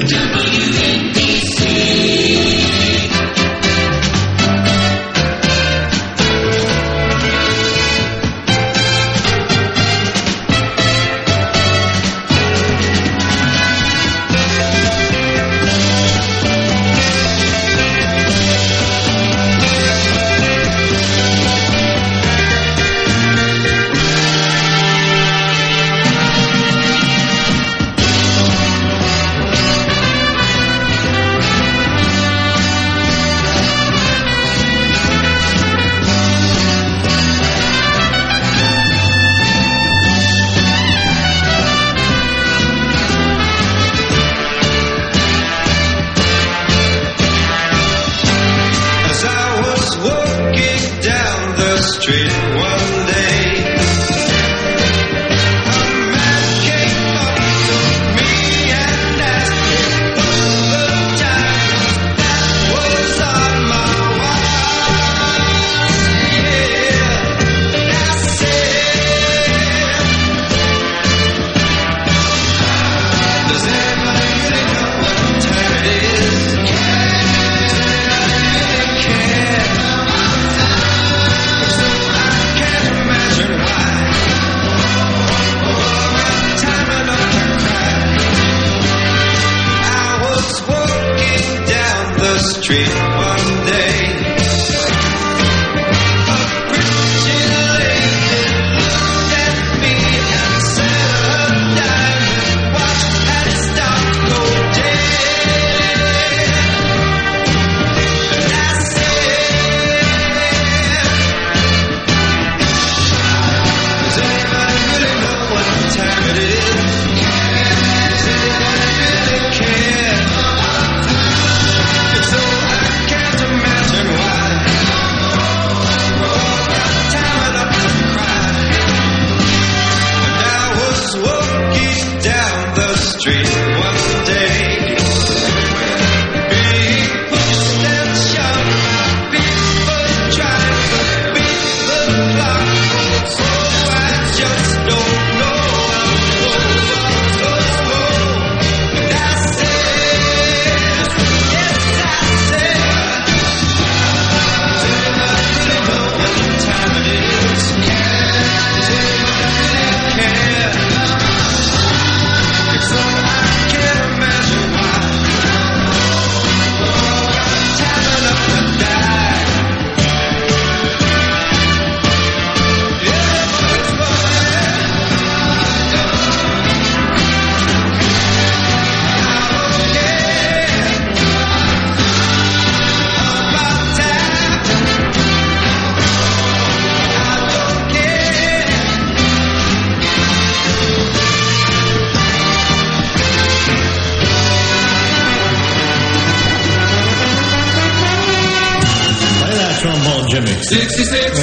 Jimmy. 66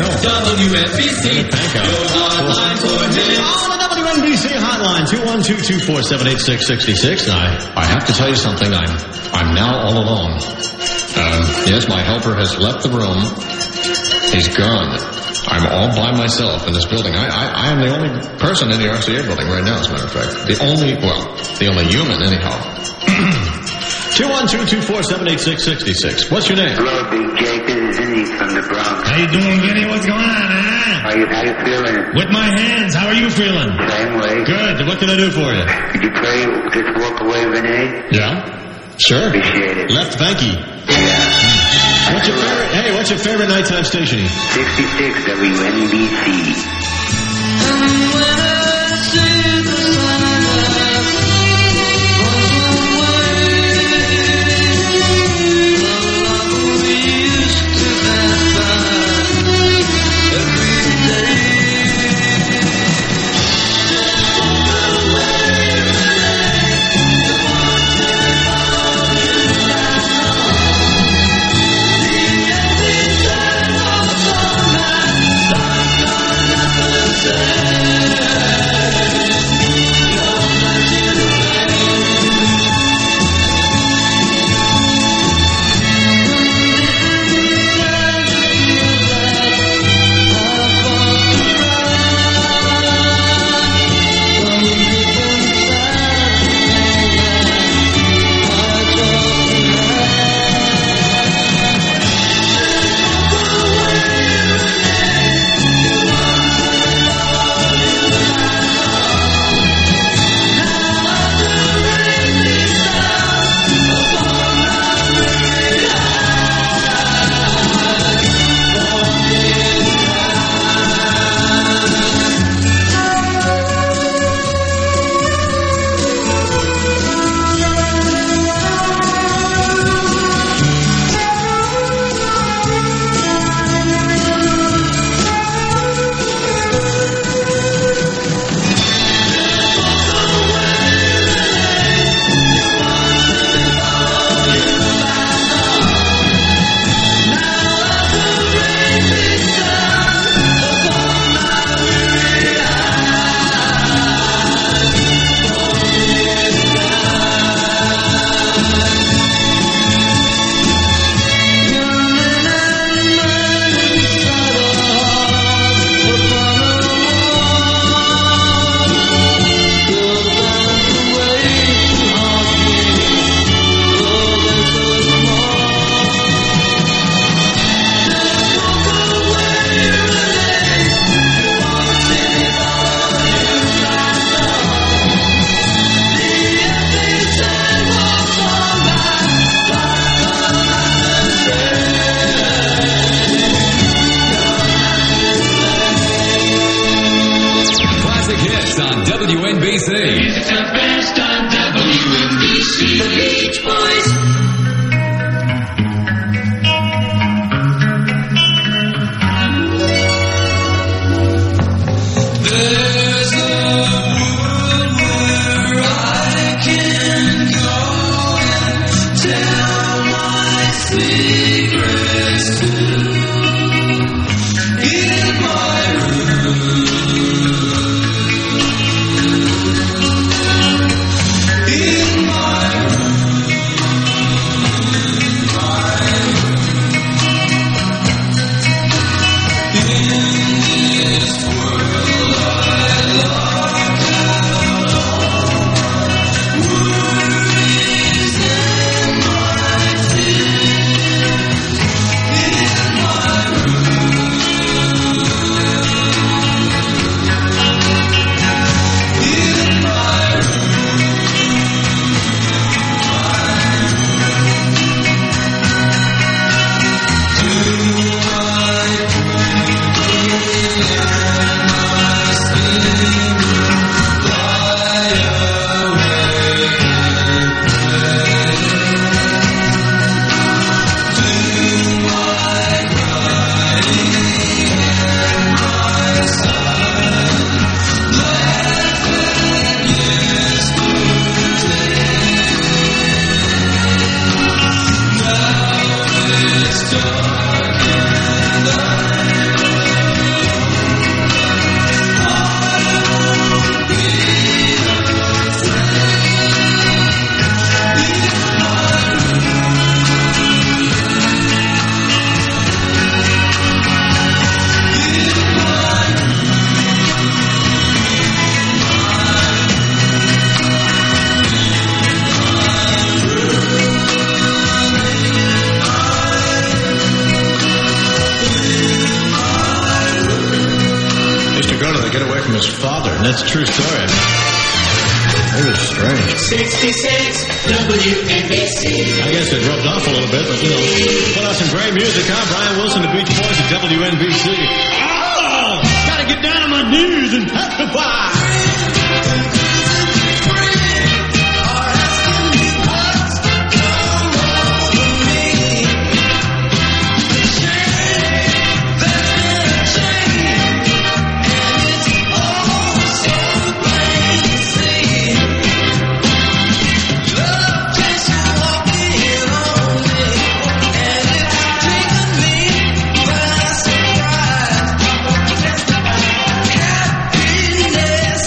WNBC. Your hotline for hits. On the WNBC hotline, 212-247-8666. I have to tell you something. I'm now all alone. Yes, my helper has left the room. He's gone. I'm all by myself in this building. I am the only person in the RCA building right now, as a matter of fact. The only human, anyhow. 212-247-8666. What's your name? Hello, Big Jake. This is Indy from the Bronx. How you doing, Vinny? What's going on, huh? How you feeling? With my hands. How are you feeling? Same way. Good. What can I do for you? Did you play Just Walk Away, Renee? Yeah. Sure. Appreciate it. Left Vanky. Yeah. What's your favorite nighttime station? 66 WNBC. see the Beach Boys. There's a world where I can go and tell my secrets to. In my room. In my That's a true story. It was strange. 66 WNBC. I guess it rubbed off a little bit, but put out some great music, huh? Brian Wilson, the Beach Boys at WNBC. Oh! Gotta get down on my knees and testify. Happiness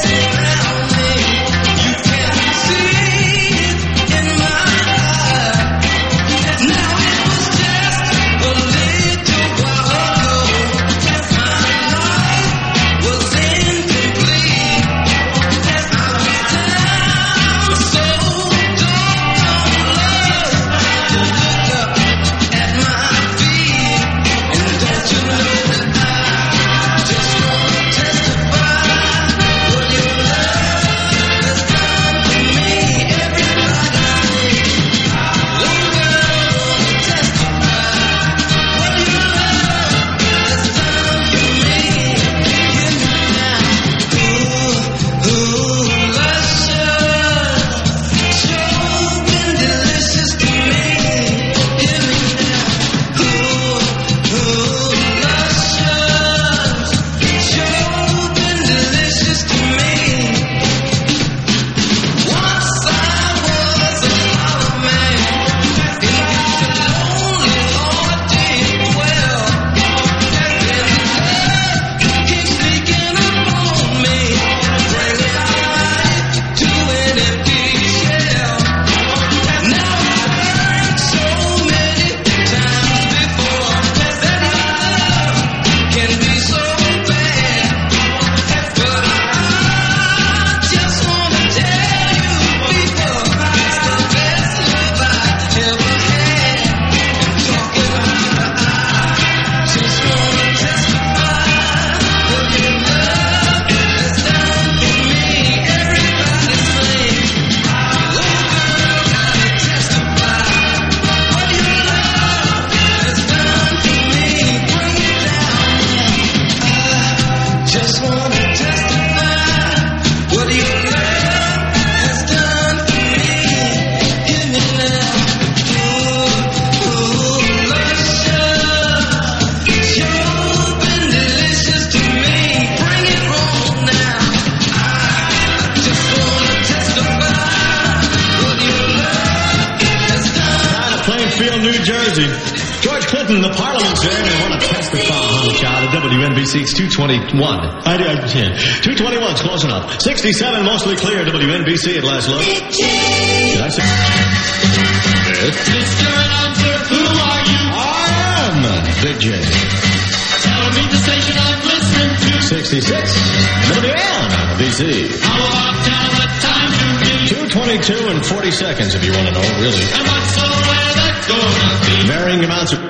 Springfield, New Jersey. George Clinton, the Parliament's there, and they want to testify on the child at WNBC. It's 221. 221's close enough. 67 mostly clear. WNBC at last look. Did I say? Mr. Announcer, who are you? I am Big J. Tell me the station I'm listening to. 66. WNBC. How about now the time to be? 222 and 40 seconds if you want to know, really. And what's the weather gonna be? Varying amounts of...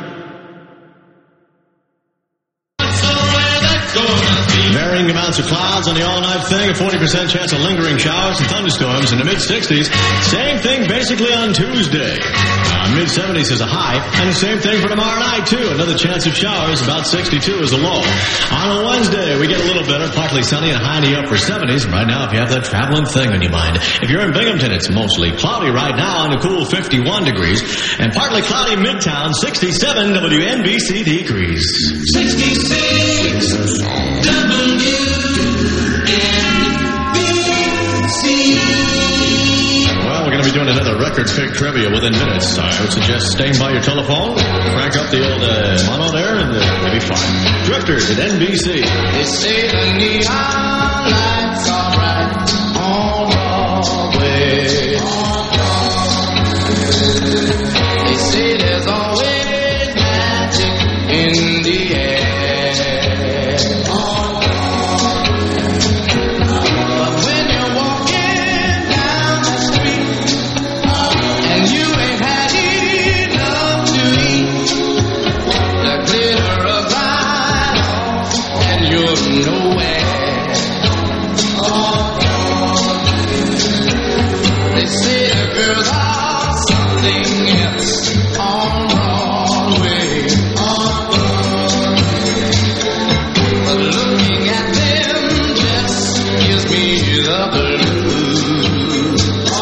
What's the weather gonna be? Varying amounts of clouds on the all-night thing, a 40% chance of lingering showers and thunderstorms in the mid-60s. Same thing basically on Tuesday. Mid-70s is a high, and the same thing for tomorrow night, too. Another chance of showers, about 62 is a low. On a Wednesday, we get a little better, partly sunny and high in the upper 70s. Right now, if you have that traveling thing on your mind. If you're in Binghamton, it's mostly cloudy right now and a cool 51 degrees. And partly cloudy Midtown, 67 WNBC degrees. 66 Well, we're going to be doing another record fig trivia within minutes. I would suggest staying by your telephone, crank up the old mono there, and you'll be fine. Drifters at NBC. They say the neon lights are bright on Broadway. They say there's always magic in the air. But when you're walking down the street and you ain't had enough to eat, the glitter of light and you're nowhere. They say the girls are something else on Broadway. But looking at them just gives me the blues.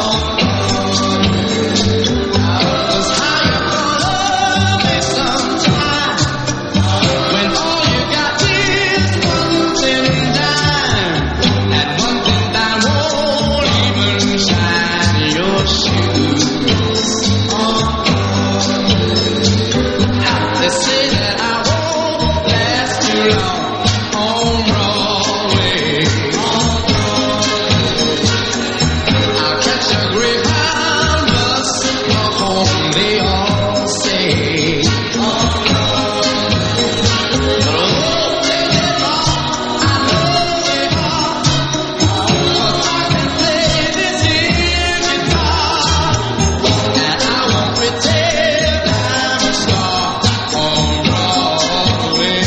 'Cause how you gonna be sometime when all you got is one thin dime, and one thin dime won't even shine your shoes. They say that I won't last too long on Broadway. I'll catch a Greyhound bus and walk home, they all say. But oh, they get wrong, I know they are. 'Cause I can play this here guitar, and I won't pretend I'm a star on Broadway.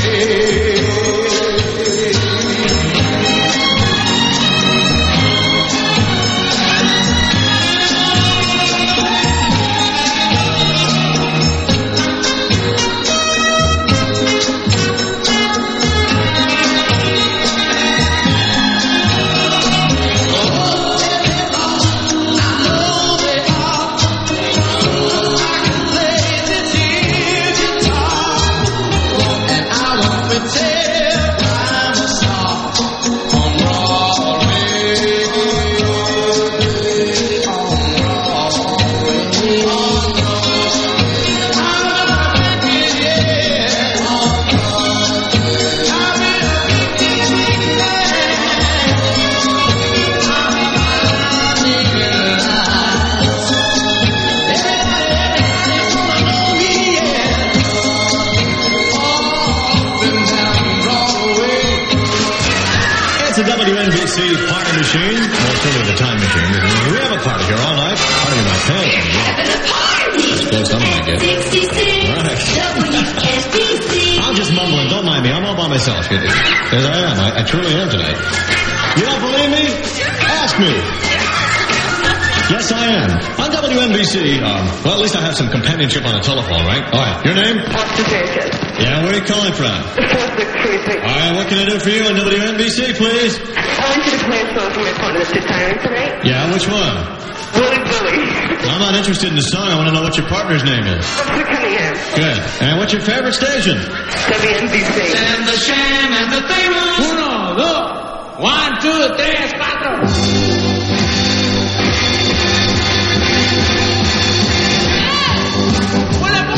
It's the WNBC party machine. Well, it's really the time machine. We have a party here all night. Party in my pants. Having a party. That's close I'm gonna get. 66 Right. WNBC. I'm just mumbling. Don't mind me. I'm all by myself. Yes, I am. I truly am tonight. You don't believe me? Ask me. Yes, I am. On WNBC, well, at least I have some companionship on the telephone, right? All right. Your name? Occupation. Yeah, where are you calling from? 4636. All right, what can I do for you on WNBC, please? I want you to play a song from my partner that's retiring tonight. Yeah, which one? Willie Billy. I'm not interested in the song. I want to know what your partner's name is. Officer Cunningham. Good. And what's your favorite station? WNBC. And the sham and the famous. Uno, dos, 1, 2, 3, 4. What up,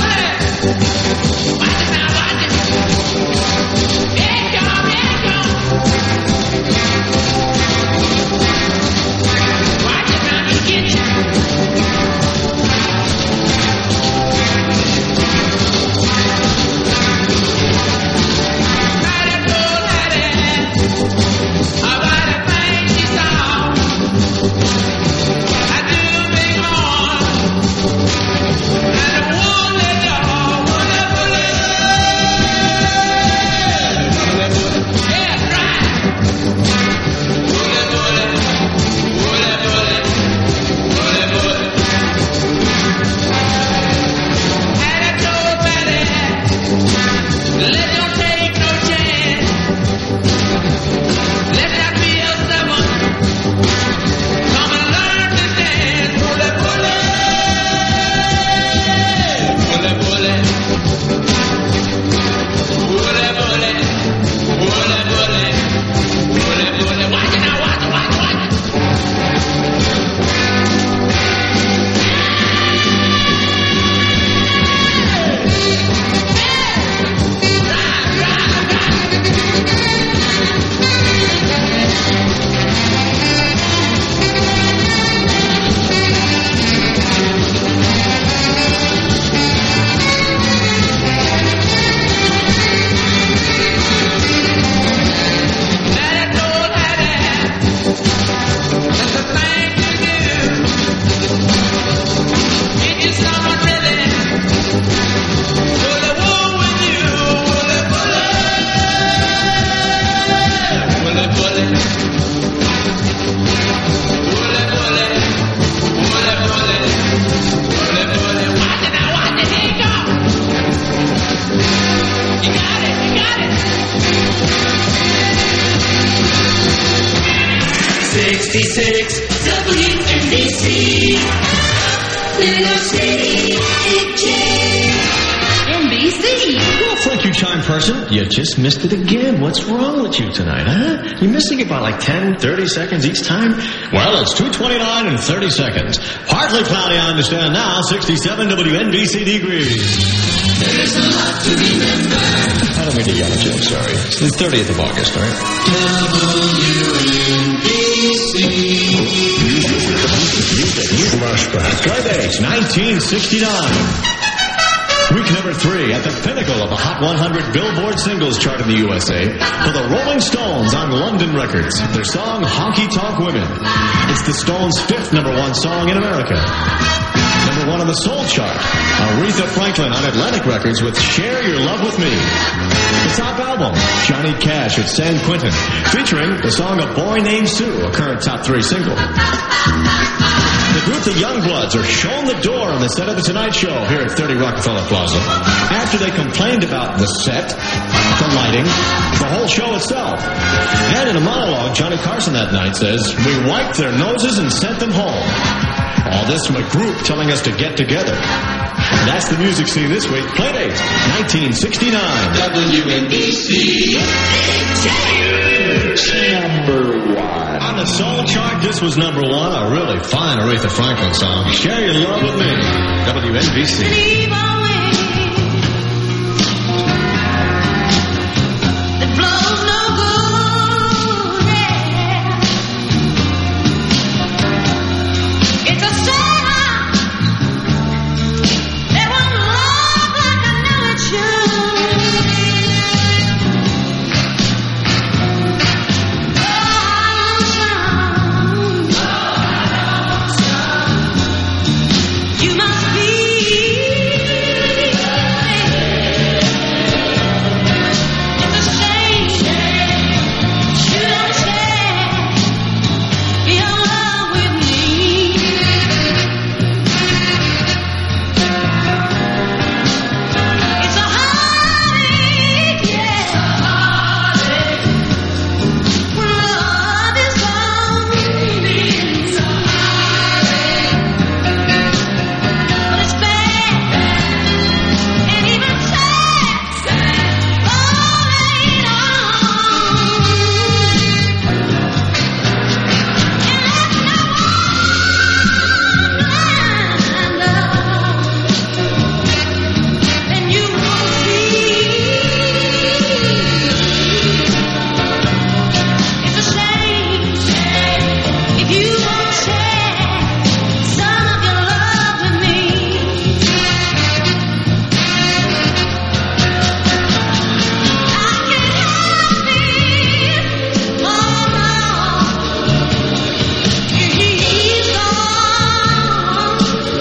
66 WNBC. Little City, NBC. Well, thank you, chime person. You just missed it again. What's wrong with you tonight, huh? You're missing it by like 10, 30 seconds each time? Well, it's 2:29 and 30 seconds. Partly cloudy, I understand now. 67 WNBC degrees. There's a lot to remember. I don't mean to yell at you, I'm sorry. It's the 30th of August, all right? WNBC. Flashback. Garbage, 1969. Week number 3 at the pinnacle of the Hot 100 Billboard Singles Chart in the USA for the Rolling Stones on London Records. Their song, Honky Tonk Women. It's the Stones' 5th #1 song in America. #1 on the Soul Chart. Aretha Franklin on Atlantic Records with Share Your Love With Me. The top album, Johnny Cash at San Quentin, featuring the song A Boy Named Sue, a current top 3 single. The group The Youngbloods are shown the door on the set of The Tonight Show here at 30 Rockefeller Plaza after they complained about the set, the lighting, the whole show itself. And in a monologue, Johnny Carson that night says, "We wiped their noses and sent them home." All this from a group telling us to get together. That's the music scene this week. Playdate, 1969. WNBC. #1. On the Soul Chart, this was #1, a really fine Aretha Franklin song. Share Your Love With Me. WNBC. Leave away. The blow's no good, yeah. It's a sign that won't love like I know it should. You must be. It's a shame you don't share your love with me. It's a heartache, yeah. When love is gone, it's a heartache. But it's bad and even sad all laid on. And that's no one love, and you won't see. It's a shame if you won't share some of your love with me. I can't help it, oh no, he's gone.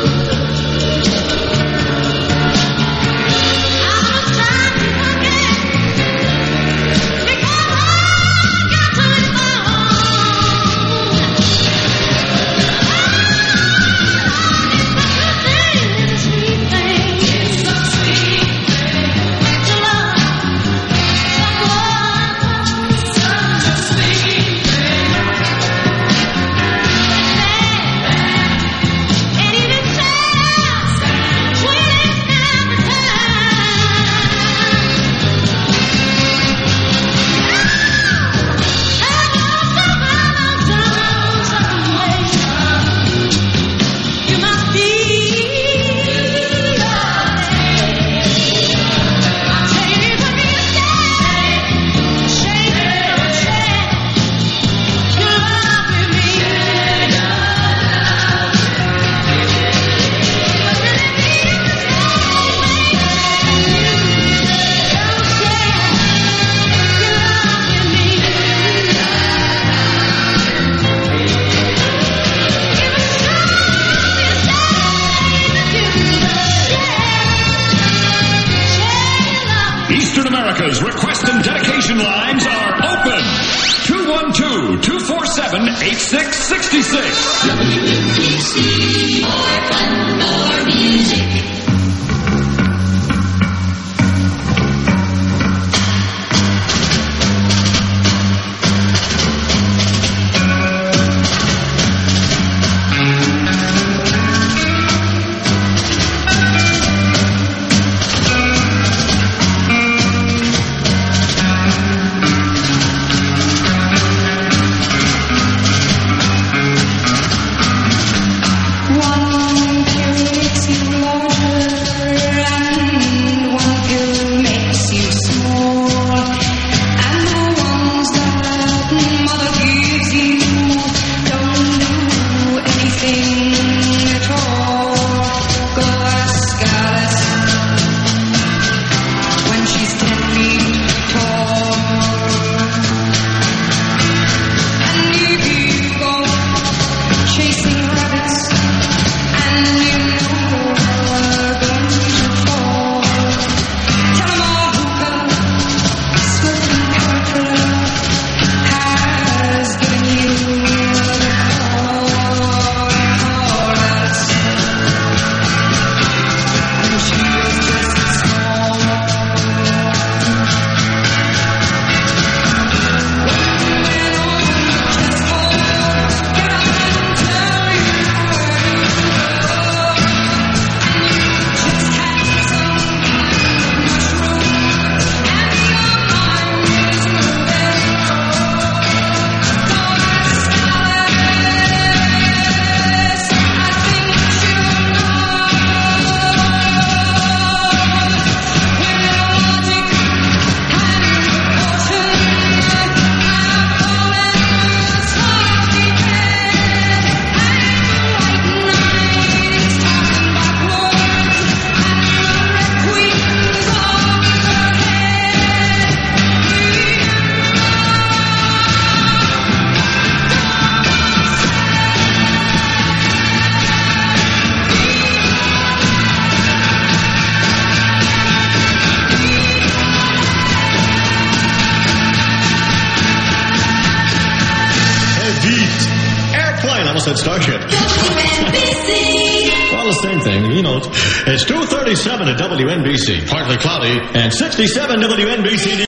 I was trying to forget because I got to live on. Sweet things to love someone, such a sweet thing. And even sad when it's never you must be. I'll tell you what you say. Shame you don't share your love with me. But really mean the same way. Don't share your love with me. Eastern America's request and dedication lines are open. 212-247-8666. WNBC. More fun, more music. almost said Starship. Well, the same thing, you know. It's 2:37 at WNBC. Partly cloudy and 67 WNBC.